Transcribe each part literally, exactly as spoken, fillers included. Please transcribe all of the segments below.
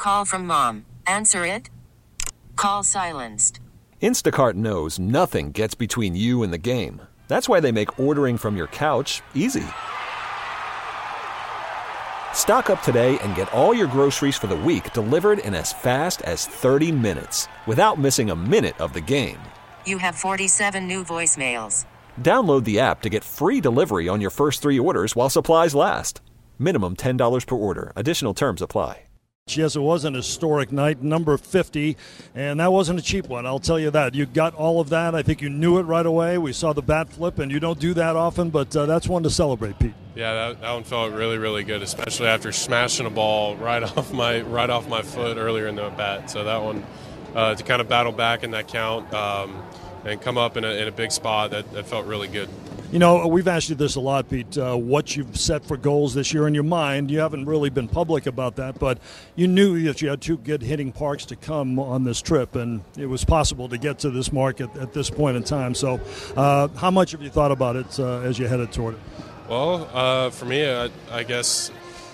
call from mom. Answer it. Call silenced. Instacart knows nothing gets between you and the game. That's why they make ordering from your couch easy. Stock up today and get all your groceries for the week delivered in as fast as thirty minutes without missing a minute of the game. You have forty-seven new voicemails. Download the app to get free delivery on your first three orders while supplies last. Minimum ten dollars per order. Additional terms apply. Yes, it was an historic night, number fifty, and that wasn't a cheap one, I'll tell you that. You got all of that. I think you knew it right away. We saw the bat flip, and you don't do that often, but uh, that's one to celebrate, Pete. Yeah, that, that one felt really, really good, especially after smashing a ball right off my right off my foot earlier in the bat. So that one, uh, to kind of battle back in that count um, and come up in a, in a big spot, that, that felt really good. You know, we've asked you this a lot, Pete, uh, what you've set for goals this year in your mind. You haven't really been public about that, but you knew that you had two good hitting parks to come on this trip, and it was possible to get to this mark at, at this point in time. So uh, how much have you thought about it uh, as you headed toward it? Well, uh, for me, I, I guess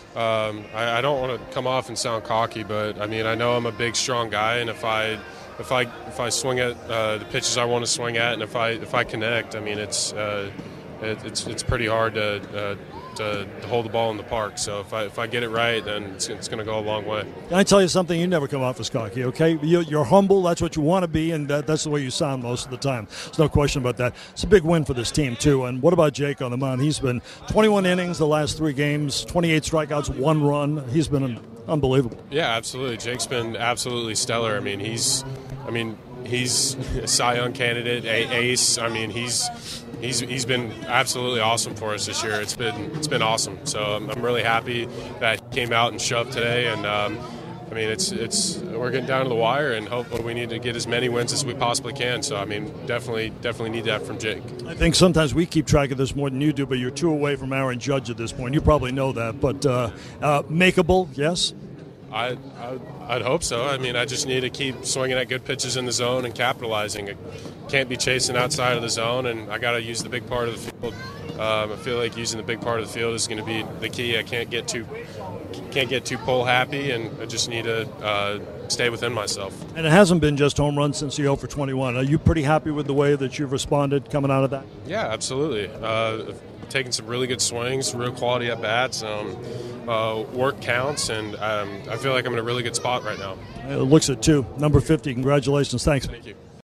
um, I, I don't want to come off and sound cocky, but, I mean, I know I'm a big, strong guy, and if I if I if I swing at uh, the pitches I want to swing at, and if I if I connect, I mean, it's uh, it, it's it's pretty hard to, uh, to to hold the ball in the park. So if I if I get it right, then it's, it's going to go a long way. Can I tell you something? You never come off as cocky, okay? You, you're humble. That's what you want to be, and that, that's the way you sound most of the time. There's no question about that. It's a big win for this team, too. And what about Jake on the mound? He's been twenty-one innings the last three games, twenty-eight strikeouts, one run. He's been unbelievable. Yeah, absolutely. Jake's been absolutely stellar. I mean, he's, I mean, he's a Cy Young candidate, a- ace. I mean, he's he's he's been absolutely awesome for us this year. It's been it's been awesome. So I'm, I'm really happy that he came out and shoved today. And um, I mean, it's it's we're getting down to the wire, and hopefully we need to get as many wins as we possibly can. So I mean, definitely definitely need that from Jake. I think sometimes we keep track of this more than you do, but you're two away from Aaron Judge at this point. You probably know that, but uh, uh, makeable, yes. I, I I'd hope so. I mean, I just need to keep swinging at good pitches in the zone and capitalizing. I can't be chasing outside of the zone, and I got to use the big part of the field. Um, I feel like using the big part of the field is going to be the key. I can't get too can't get too pull happy, and I just need to uh, stay within myself. And it hasn't been just home runs since the oh for twenty-one. Are you pretty happy with the way that you've responded coming out of that? Yeah, absolutely. Uh, taking some really good swings, real quality at bats. Um, uh, work counts, and um, I feel like I'm in a really good spot right now. It looks it too. Number fifty. Congratulations. Thanks. Thank you.